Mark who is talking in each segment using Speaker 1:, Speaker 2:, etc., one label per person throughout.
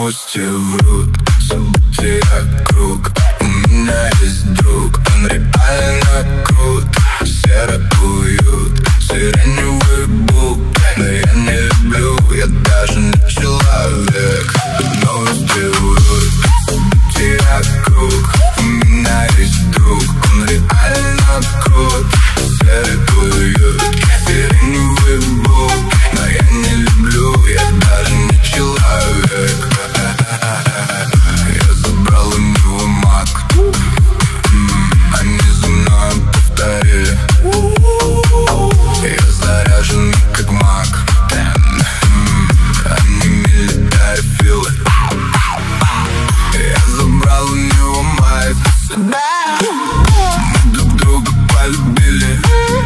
Speaker 1: Новости врут, события круг. У меня есть друг, он реально крут. Серый уют, сиреневый бук. Но я не люблю, я даже не человек. Новости врут, события круг. У меня есть друг, он реально крут. Серый уют, сиреневый бук. Но я не люблю, я даже не человек. Я забрал у него мак. Они за мной повторили. Я заряжен как маг. Они милитарифилы. Я забрал у него майк. Мы друг друга полюбили.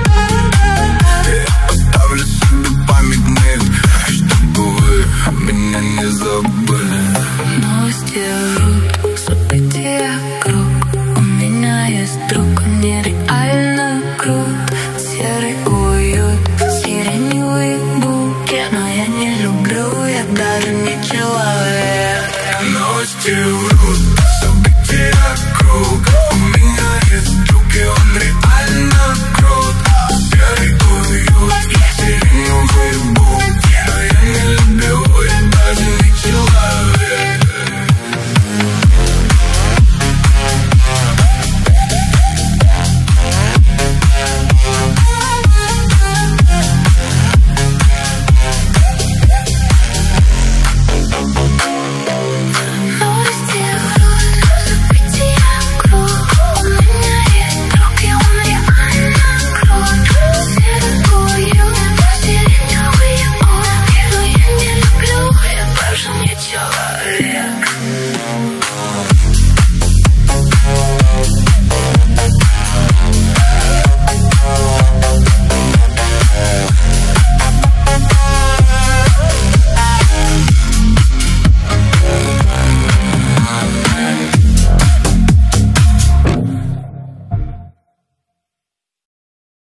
Speaker 1: Я поставлю себе памятник, чтобы вы меня не забыли.
Speaker 2: Новости врут, события круг. У меня есть друг, он нереально крут. Серый уют, сиреневый букет. Но я не люблю, я даже не человек.
Speaker 1: Новости врут.